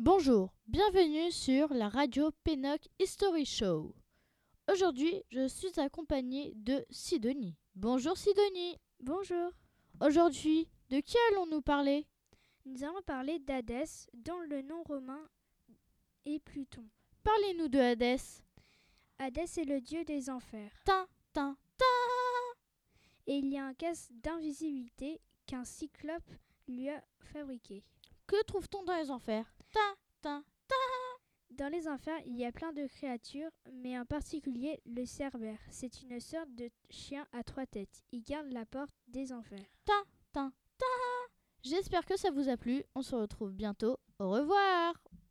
Bonjour, bienvenue sur la radio Pennock History Show. Aujourd'hui, je suis accompagnée de Sidonie. Bonjour Sidonie. Bonjour. Aujourd'hui, de qui allons-nous parler? Nous allons parler d'Hadès, dont le nom romain est Pluton. Parlez-nous de Hadès. Hadès est le dieu des enfers. Tin, tin, Et il y a un casque d'invisibilité qu'un cyclope lui a fabriqué. Que trouve-t-on dans les enfers? Tin, tin. Dans les enfers, il y a plein de créatures, mais en particulier le Cerbère. C'est une sorte de chien à 3 têtes. Il garde la porte des enfers. Tin, tin, tin. J'espère que ça vous a plu. On se retrouve bientôt. Au revoir.